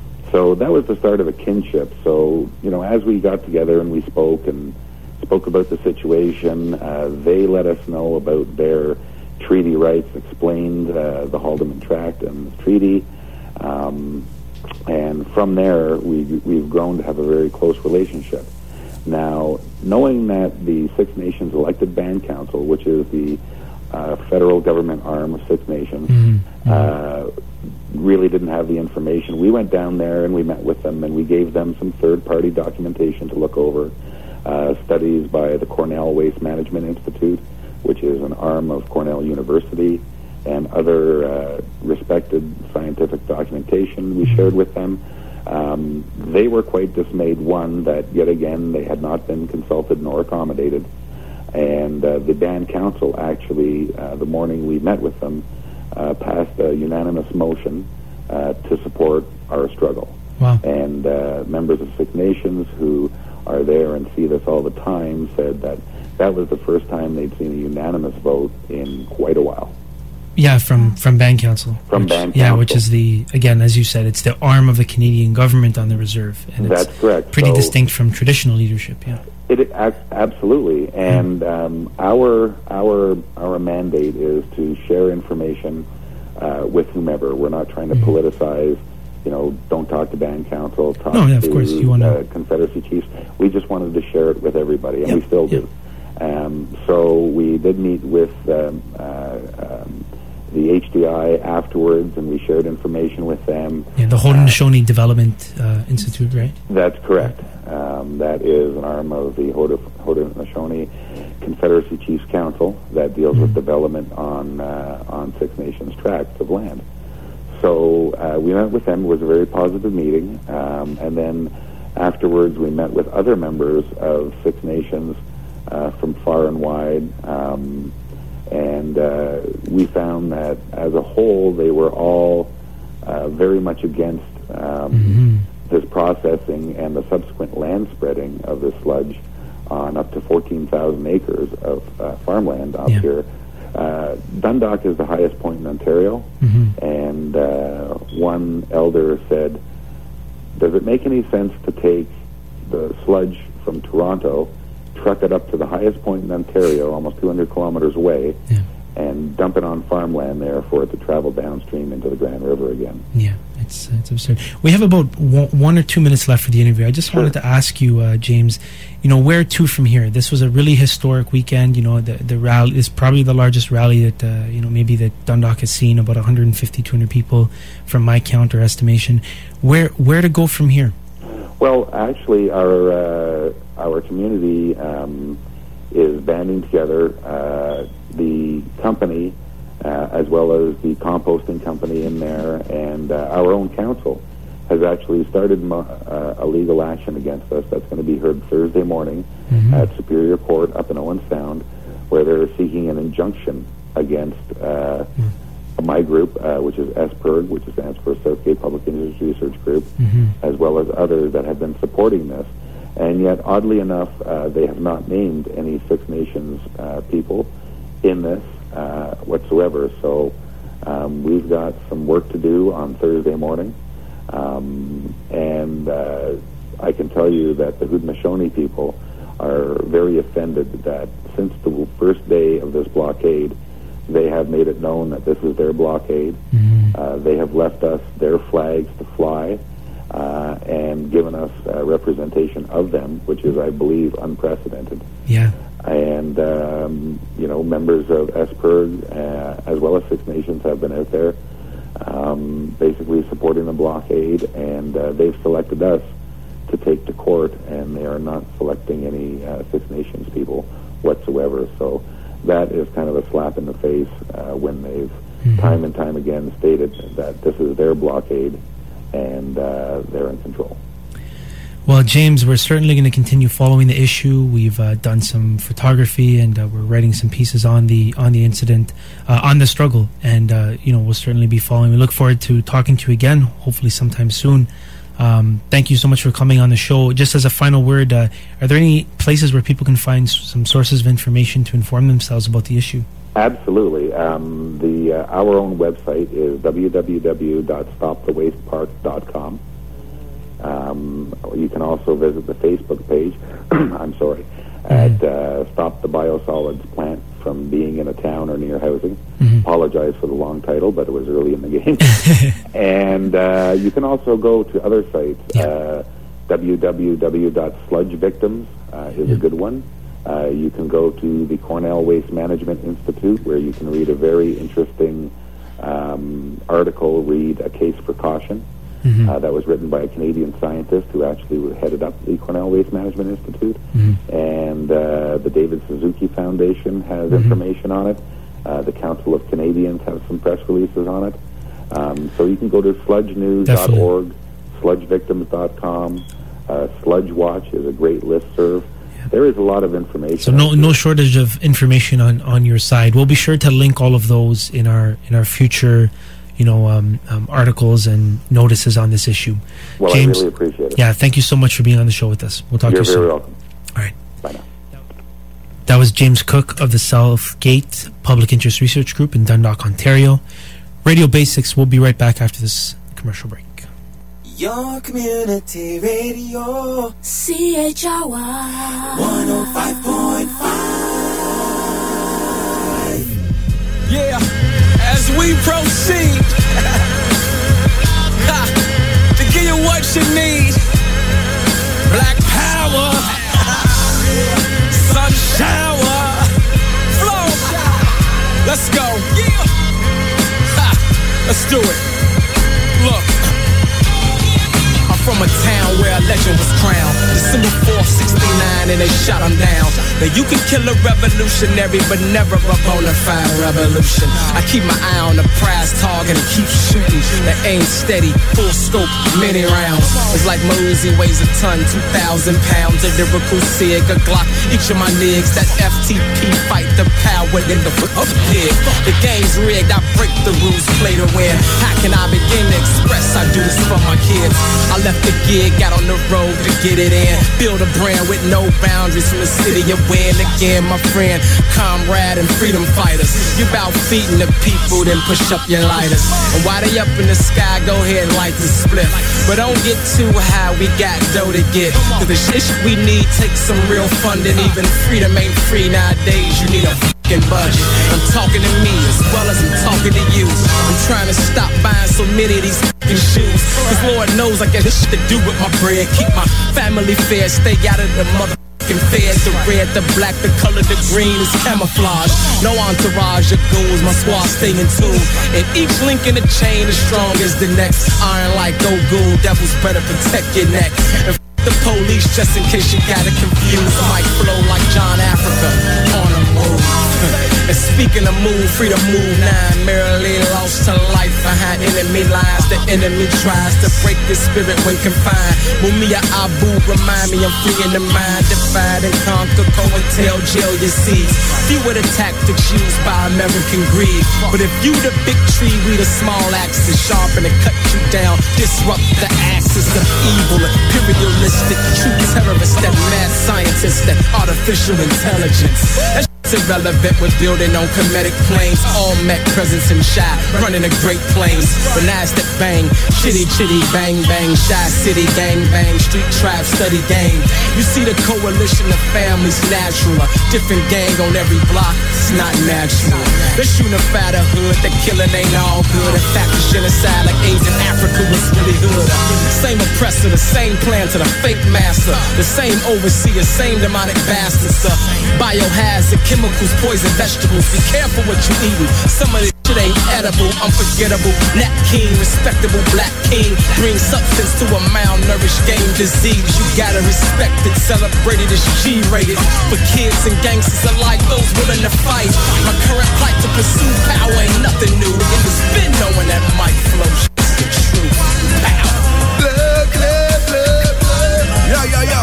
So that was the start of a kinship. So, you know, as we got together and we spoke and spoke about the situation, uh, they let us know about their treaty rights, explained uh, the Haldimand Tract and the treaty, um, and from there we, we've grown to have a very close relationship. Now, knowing that the Six Nations elected band council, which is the uh, federal government arm of Six Nations, mm-hmm. uh, really didn't have the information, we went down there and we met with them and we gave them some third-party documentation to look over, uh, studies by the Cornell Waste Management Institute, which is an arm of Cornell University, and other uh, respected scientific documentation we shared with them. Um, they were quite dismayed, one, that yet again they had not been consulted nor accommodated. And uh, the band council actually, uh, the morning we met with them, uh, passed a unanimous motion uh, to support our struggle. Wow. And uh, members of Six Nations who are there and see this all the time said that that was the first time they'd seen a unanimous vote in quite a while. Yeah, from, from Band Council. From which, Band yeah, Council. which is the, again, as you said, it's the arm of the Canadian government on the reserve. And That's it's correct. pretty So distinct from traditional leadership, yeah. It, it absolutely, and um, our our our mandate is to share information uh, with whomever. We're not trying to mm-hmm. politicize. You know, don't talk to Band Council. Talk no, yeah, to of course. You wanna... uh, Confederacy chiefs. We just wanted to share it with everybody, and yep. we still yep. do. Um, so we did meet with um, uh, um, the H D I afterwards, and we shared information with them. Yeah, the Haudenosaunee uh, Development uh, Institute, right? That's correct. Um, that is an arm of the Haudenosaunee Confederacy Chiefs Council that deals mm-hmm. with development on uh, on Six Nations tracts of land. So uh, we met with them. It was a very positive meeting, um, and then afterwards we met with other members of Six Nations uh, from far and wide, um, and uh, we found that as a whole they were all uh, very much against um, mm-hmm. this processing and the subsequent land spreading of this sludge on up to fourteen thousand acres of uh, farmland up yeah. here. Uh, Dundalk is the highest point in Ontario, mm-hmm. and uh, one elder said, does it make any sense to take the sludge from Toronto, truck it up to the highest point in Ontario, almost two hundred kilometers away, yeah. and dump it on farmland there for it to travel downstream into the Grand River again? Yeah, it's it's it's absurd. We have about one, one or two minutes left for the interview. I just Sure. wanted to ask you, uh, James, you know, where to from here? This was a really historic weekend. You know, the the rally is probably the largest rally that uh, you know maybe that Dundalk has seen. About one hundred fifty, two hundred people, from my count or estimation. Where where to go from here? Well, actually, our uh, our community um, is banding together. Uh, the company, uh, as well as the composting company in there, and uh, our own council, has actually started mo- uh, a legal action against us. That's going to be heard Thursday morning Mm-hmm. at Superior Court up in Owen Sound, where they're seeking an injunction against uh, my group, uh, which is S P R G, which stands for Southgate Public Interest Research Group, Mm-hmm. as well as others that have been supporting this. And yet, oddly enough, uh, they have not named any Six Nations uh, people in this uh, whatsoever. So um, we've got some work to do on Thursday morning. Um, and uh, I can tell you that the Haudenosaunee people are very offended that since the first day of this blockade, they have made it known that this is their blockade. Mm-hmm. Uh, they have left us their flags to fly uh, and given us uh, representation of them, which is, I believe, unprecedented. Yeah. And, um, you know, members of S P R G, uh, as well as Six Nations, have been out there um, basically supporting the blockade, and uh, they've selected us to take to court, and they are not selecting any uh, Six Nations people whatsoever. So that is kind of a slap in the face uh, when they've Mm-hmm. time and time again stated that this is their blockade and uh, they're in control. Well, James, we're certainly going to continue following the issue. We've uh, done some photography, and uh, we're writing some pieces on the on the incident, uh, on the struggle, and uh, you know, we'll certainly be following. We look forward to talking to you again, hopefully sometime soon. Um, thank you so much for coming on the show. Just as a final word, uh, are there any places where people can find s- some sources of information to inform themselves about the issue? Absolutely. Um, the uh, our own website is w w w dot stop the waste park dot com. Um, you can also visit the Facebook page, I'm sorry, at uh, Stop the Biosolids Plant from Being in a Town or Near Housing. Mm-hmm. Apologize for the long title, but it was early in the game. And uh, you can also go to other sites. Yeah. Uh, w w w dot sludge victims uh, is Yeah. a good one. Uh, you can go to the Cornell Waste Management Institute, where you can read a very interesting um, article, read A Case for Caution. Mm-hmm. Uh, that was written by a Canadian scientist who actually headed up the Cornell Waste Management Institute. Mm-hmm. And uh, the David Suzuki Foundation has Mm-hmm. information on it. Uh, the Council of Canadians has some press releases on it. Um, so you can go to sludge news dot org, sludge victims dot com. Uh, Sludge Watch is a great listserv. There is a lot of information. So no no shortage of information on, on your side. We'll be sure to link all of those in our in our future, you know, um, um, articles and notices on this issue. Well, James, I really appreciate it. Yeah, thank you so much for being on the show with us. We'll talk You're to you very soon. welcome. All right. Bye now. That was James Cook of the Southgate Public Interest Research Group in Dundalk, Ontario. Radio Basics. We'll be right back after this commercial break. Your community radio, C H R Y one oh five point five. Yeah, as we proceed ha, to give you what you need, Black Power, Sun Shower, Flow, let's go, yeah, ha, let's do it, look. From a town where a legend was crowned, December fourth, sixty-nine, and they shot him down. Now you can kill a revolutionary, but never a bona fide revolution. I keep my eye on the prize target and keep shooting. The aim steady, full scope, many rounds. It's like Mosey weighs a ton, two thousand pounds. A lyrical sig, a Glock, each of my niggas. That F T P fight the power in the up pig. The game's rigged, I break the rules, play to win. How can I begin to express? I do this for my kids. I left the gig, got on the road to get it in. Build a brand with no boundaries from the city of win. Again, my friend, comrade, and freedom fighters. You bout feeding the people, then push up your lighters. And while they up in the sky, go ahead and light the split. But don't get too high, we got dough to get. Cause the shit we need takes some real funding. Even freedom ain't free nowadays, you need a fucking budget. I'm talking to me as well as I'm talking to you. I'm trying to stop buying so many of these fucking shoes. Cause Lord knows I got this shit to do with my bread. Keep my family fair, stay out of the mother feds. The red, the black, the color, the green is camouflage. No entourage of goons, my squad stay in tune. And each link in the chain is strong as the next. Iron like gold goon, devils better protect your neck. And f- the police just in case you got it confused. Might flow like John Africa on a move. And speaking of move, free to move nine. Merrily lost to life behind enemy lines. The enemy tries to break the spirit when confined. Mumia Abu remind me I'm free in the mind. Divide and conquer, go and tell jail your seeds. Few of the tactics used by American greed. But if you the big tree, we the small axes. Sharpen and cut you down. Disrupt the axis of evil. Imperialistic, true terrorists, that mad scientists, that artificial intelligence. That's irrelevant with building on comedic planes. All met presence and shy, running a great plains. But now it's that bang, chitty chitty bang bang, shy city gang bang, street tribe study gang. You see the coalition of families natural. A different gang on every block, it's not natural. Let's unify the hood, the killing ain't all good. In fact, the genocide like AIDS in Africa was really hood. Same oppressor, the same plan to the fake master. The same overseer, same demonic bastards. Uh, biohazard, chemicals, poison vegetables. Be careful what you eating. Some of this shit ain't edible, unforgettable. Nat King, respectable black king. Bring substance to a malnourished game disease. You gotta respect it, celebrate it, it's G-rated. For kids and gangsters alike, those willing to fight. My current plight to pursue power ain't nothing new. It was been knowing that mic flow shit's the truth. Pow. Blood, blood, blood, blood. Yo, yo, yo.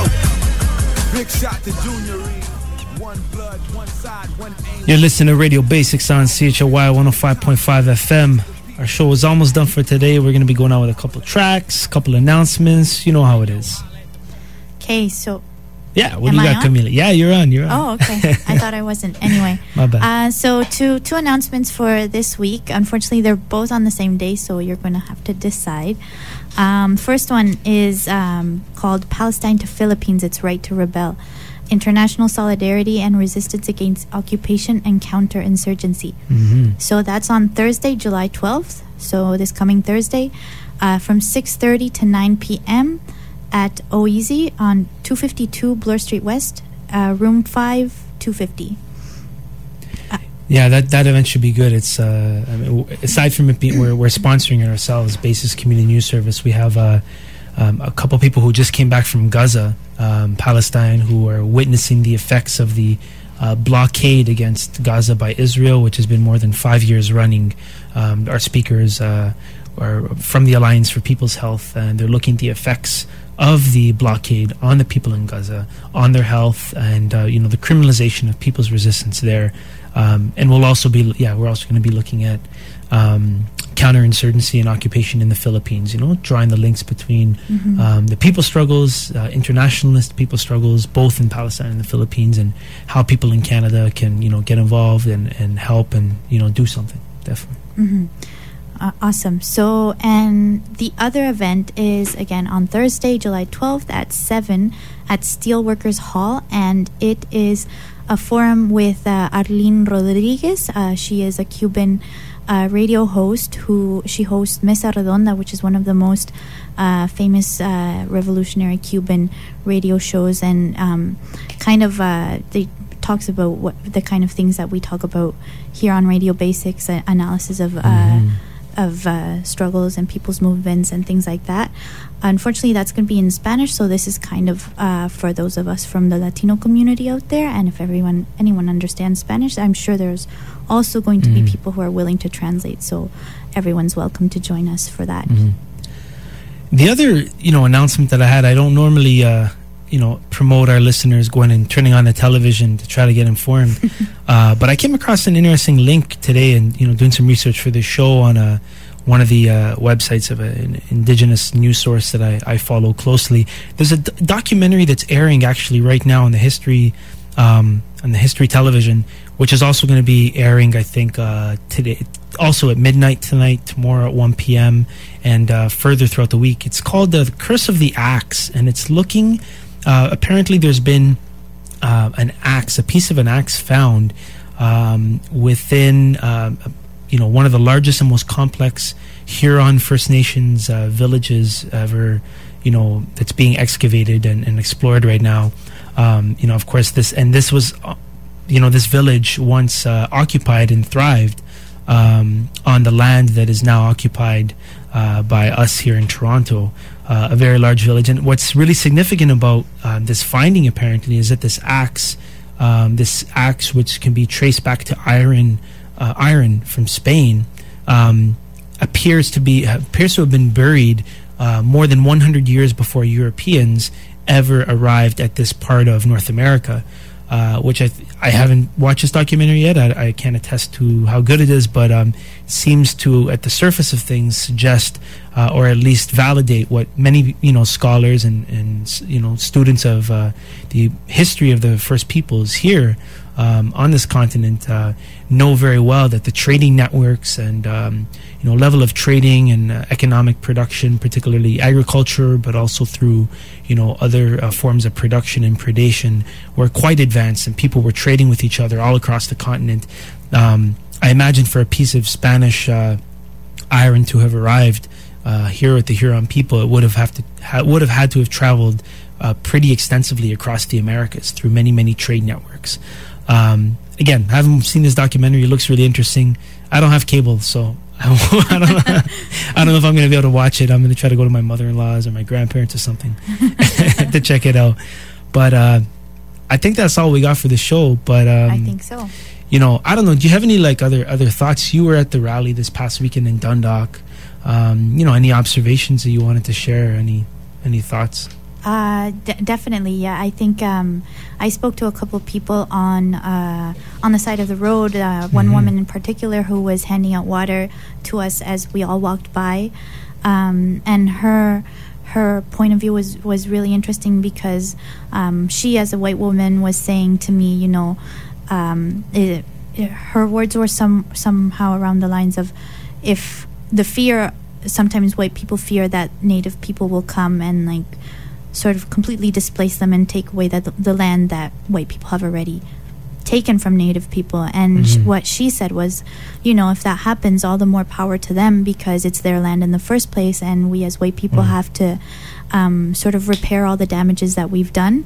Big shot to Junior Reed. One blood, one side, one aim. You're listening to Radio Basics on C H O Y one oh five point five F M. Our show is almost done for today. We're going to be going out with a couple of tracks, a couple of announcements. You know how it is. Okay, so... Yeah, what Am do you I got, on? Camila? Yeah, you're on, you're on. Oh, okay. I thought I wasn't. Anyway. My bad. Uh, so two two announcements for this week. Unfortunately, they're both on the same day, so you're going to have to decide. Um, first one is um, called Palestine to Philippines, Its Right to Rebel. International Solidarity and Resistance Against Occupation and Counterinsurgency. Mm-hmm. So that's on Thursday, July twelfth. So this coming Thursday, uh, from six thirty to nine p.m. at O E Z Y on two fifty-two Bloor Street West, uh, room five, two fifty. Uh, Yeah, that, that event should be good. It's uh, I mean, w- aside from it being, we're, we're sponsoring it ourselves, Basis Community News Service. We have uh, um, a couple people who just came back from Gaza, um, Palestine, who are witnessing the effects of the uh, blockade against Gaza by Israel, which has been more than five years running. Um, our speakers uh, are from the Alliance for People's Health, and they're looking at the effects of the blockade on the people in Gaza, on their health, and uh, you know, the criminalization of people's resistance there. Um, and we'll also be, yeah, we're also going to be looking at um, counterinsurgency and occupation in the Philippines. You know, drawing the links between Mhm. um, the people struggles, uh, internationalist people struggles, both in Palestine and the Philippines, and how people in Canada can, you know, get involved and, and help and, you know, do something. Definitely. Mm-hmm. Uh, awesome. So, and the other event is again on Thursday, July twelfth at seven at Steelworkers Hall, and it is a forum with uh, Arlene Rodriguez. Uh, she is a Cuban uh, radio host who she hosts Mesa Redonda, which is one of the most uh, famous uh, revolutionary Cuban radio shows, and um, kind of uh, they talks about what the kind of things that we talk about here on Radio Basics, uh, analysis of. Uh, Mm-hmm. of uh, struggles and people's movements and things like that. Unfortunately, that's going to be in Spanish, so this is kind of uh, for those of us from the Latino community out there. And if everyone, anyone understands Spanish, I'm sure there's also going to Mhm. be people who are willing to translate. So everyone's welcome to join us for that. Mhm. The other, you know, announcement that I had, I don't normally, uh, you know, promote our listeners going and turning on the television to try to get informed. uh, but I came across an interesting link today, and you know, doing some research for this show on a one of the uh, websites of a, an indigenous news source that I, I follow closely. There's a d- documentary that's airing actually right now on the History, um, on the History Television, which is also going to be airing, I think, uh, today, also at midnight tonight, tomorrow at one p.m., and uh, further throughout the week. It's called uh, The Curse of the Axe, and it's looking. Uh, apparently, there's been uh, an axe, a piece of an axe found um, within um, you know, one of the largest and most complex Huron First Nations uh, villages ever, you know, that's being excavated and, and explored right now. Um, you know, of course, this, and this was, uh, you know, this village once uh, occupied and thrived um, on the land that is now occupied uh, by us here in Toronto, uh, a very large village. And what's really significant about uh, this finding, apparently, is that this axe, um, this axe, which can be traced back to iron, uh, iron from Spain, um, appears to be appears to have been buried uh, more than one hundred years before Europeans ever arrived at this part of North America. Uh, which I th- I haven't watched this documentary yet. I, I can't attest to how good it is, but um, seems to, at the surface of things, suggest uh, or at least validate what many you know scholars and, and you know students of uh, the history of the First Peoples here um, on this continent uh, know very well, that the trading networks and um, you know level of trading and uh, economic production, particularly agriculture, but also through you know other uh, forms of production and predation, were quite advanced, and people were trading with each other all across the continent. Um, I imagine for a piece of Spanish uh, iron to have arrived uh, here with the Huron people, it would have have to ha- would have had to have traveled uh, pretty extensively across the Americas through many many trade networks. Um, again, I haven't seen this documentary. It looks really interesting. I don't have cable, so I don't know, I don't know if I'm going to be able to watch it. I'm going to try to go to my mother-in-law's or my grandparents or something to check it out. But uh, I think that's all we got for the show. But um, I think so. You know, I don't know. Do you have any like other other thoughts? You were at the rally this past weekend in Dundalk. Um, you know, any observations that you wanted to share? Any any thoughts? Uh, d- definitely, yeah. I think um, I spoke to a couple of people on uh, on the side of the road. Uh, one Mm-hmm. woman in particular who was handing out water to us as we all walked by, um, and her her point of view was was really interesting because um, she, as a white woman, was saying to me, you know, um, it, it, her words were some somehow around the lines of, if the fear, sometimes white people fear that Native people will come and like sort of completely displace them and take away that the land that white people have already taken from Native people. And Mm-hmm. sh- what she said was, you know, if that happens, all the more power to them, because it's their land in the first place, and we as white people Mm. have to um, sort of repair all the damages that we've done.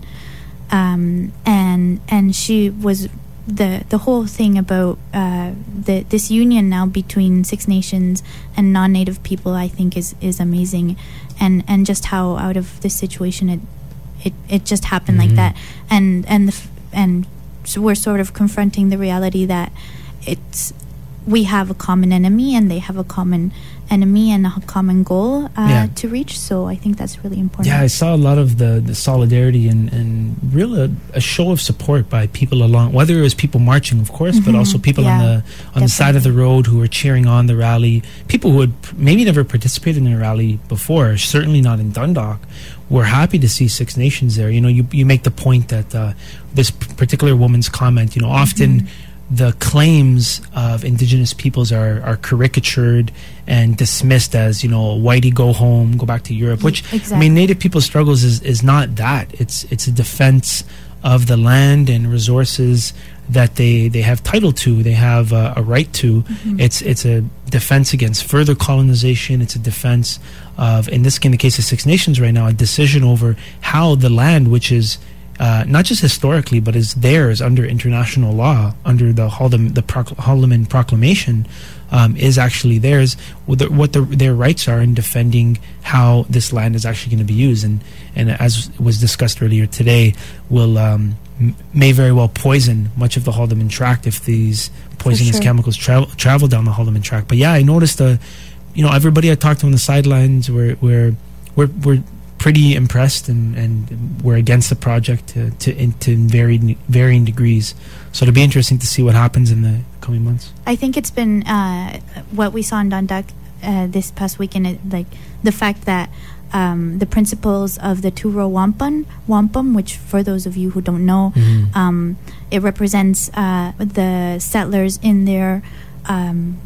Um, and and she was the the whole thing about uh, the this union now between Six Nations and non-Native people, I think is is amazing, and and just how out of this situation it it, it just happened Mm-hmm. like that, and and the f- and so we're sort of confronting the reality that it's we have a common enemy and they have a common enemy and a common goal uh, Yeah. to reach. So I think that's really important. Yeah, I saw a lot of the, the solidarity and, and really a, a show of support by people along, whether it was people marching, of course, but Mhm, also people yeah, on the on the side of the road who were cheering on the rally. People who had p- maybe never participated in a rally before, certainly not in Dundalk, were happy to see Six Nations there. You know, you you make the point that uh, this p- particular woman's comment, you know, often the claims of Indigenous peoples are, are caricatured and dismissed as, you know, whitey go home, go back to Europe, which, I Exactly. mean, Native people's struggles is, is not that. It's it's a defense of the land and resources that they, they have title to, they have uh, a right to. Mhm. It's it's a defense against further colonization. It's a defense of, in this in the case of Six Nations right now, a decision over how the land, which is Uh, not just historically, but is theirs under international law, under the Haldim, the Procl- Haldeman Proclamation, um, is actually theirs. What, the, what the, their rights are in defending how this land is actually going to be used, and and as was discussed earlier today, will um, m- may very well poison much of the Haldeman Tract if these poisonous sure. chemicals travel travel down the Haldeman Tract. But yeah, I noticed uh, you know, everybody I talked to on the sidelines were were were, were pretty impressed, and, and we're against the project to to, in, to varying varying degrees. So it'll be interesting to see what happens in the coming months. I think it's been uh, what we saw in Dundalk uh, this past weekend, it, like the fact that um, the principles of the Turo Wampum, Wampum, which for those of you who don't know, Mhm. um, it represents uh, the settlers in their um,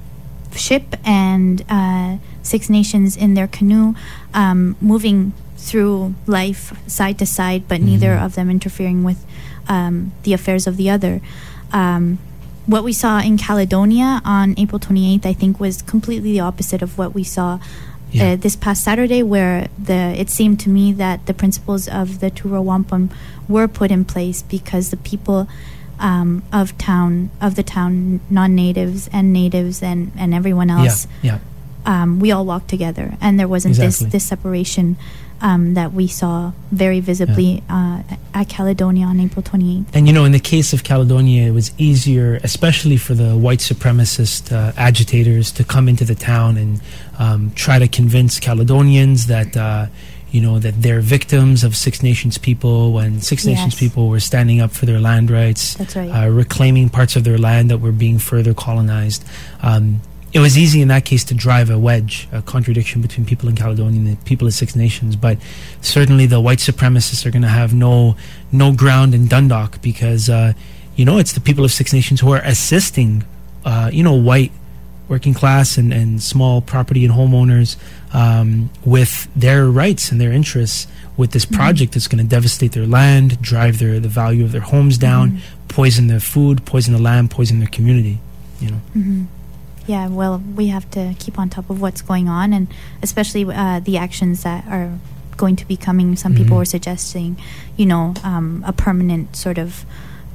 ship and uh, Six Nations in their canoe, um, moving through life side to side, but neither Mhm. of them interfering with um, the affairs of the other. Um, what we saw in Caledonia on April twenty-eighth, I think, was completely the opposite of what we saw yeah. uh, this past Saturday, where the it seemed to me that the principles of the Tur'o Wampum were put in place because the people um, of town, of the town, non-natives and natives and, and everyone else, yeah, yeah. Um, we all walked together, and there wasn't exactly. this this separation um, that we saw very visibly yeah. uh, at Caledonia on April twenty-eighth. And you know, in the case of Caledonia, it was easier, especially for the white supremacist uh, agitators, to come into the town and um, try to convince Caledonians that uh, you know that they're victims of Six Nations people, when Six Yes. Nations people were standing up for their land rights, That's right. uh, reclaiming parts of their land that were being further colonized. Um, It was easy in that case to drive a wedge, a contradiction between people in Caledonia and the people of Six Nations. But certainly the white supremacists are going to have no no ground in Dundalk because, uh, you know, it's the people of Six Nations who are assisting, uh, you know, white working class and, and small property and homeowners um, with their rights and their interests with this Mm-hmm. project that's going to devastate their land, drive their the value of their homes down, Mm-hmm. poison their food, poison the land, poison their community, you know. Mm-hmm. Yeah, well, we have to keep on top of what's going on, and especially uh, the actions that are going to be coming. Some people Mhm. were suggesting, you know, um, a permanent sort of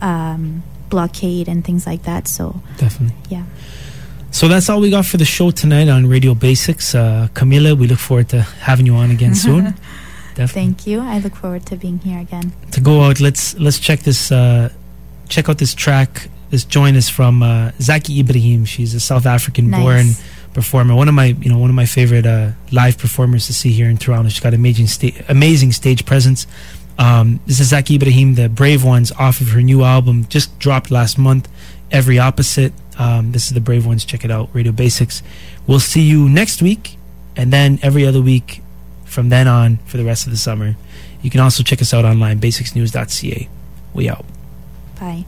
um, blockade and things like that. So, Definitely. yeah. So that's all we got for the show tonight on Radio Basics. Uh, Camila, we look forward to having you on again soon. Definitely. Thank you. I look forward to being here again. To go out, let's let's check this. Uh, check out this track. This joint is from uh, Zaki Ibrahim. She's a South African-born Nice. performer. One of my, you know, one of my favorite uh, live performers to see here in Toronto. She's got amazing, sta- amazing stage presence. Um, this is Zaki Ibrahim, the Brave Ones, off of her new album, just dropped last month. Every Opposite. Um, this is the Brave Ones. Check it out. Radio Basics. We'll see you next week, and then every other week from then on for the rest of the summer. You can also check us out online, basics news dot c a. We out. Bye.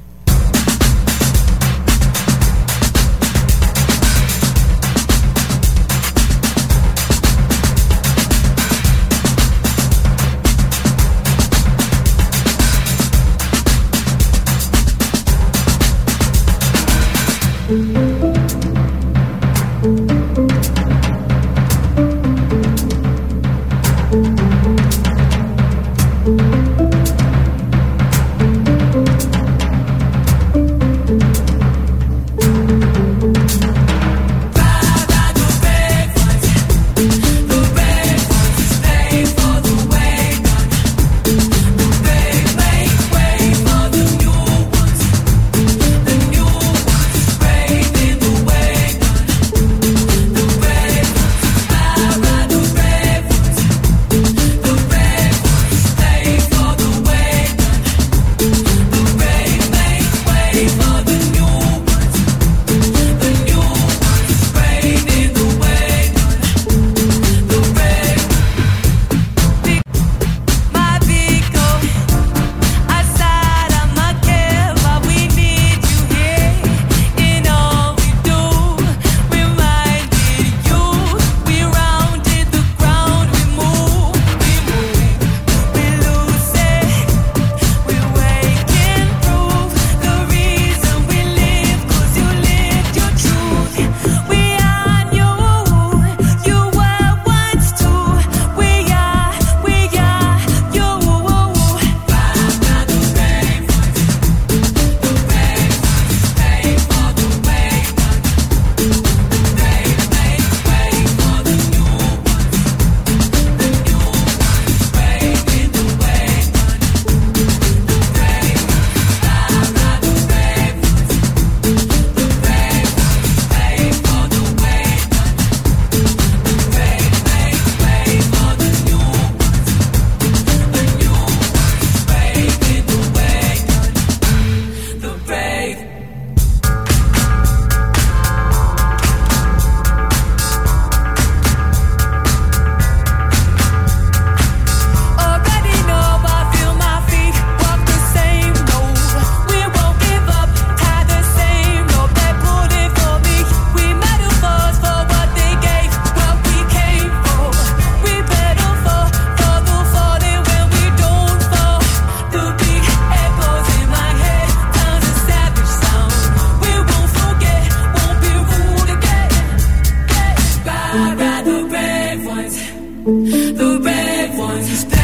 ones, the red ones.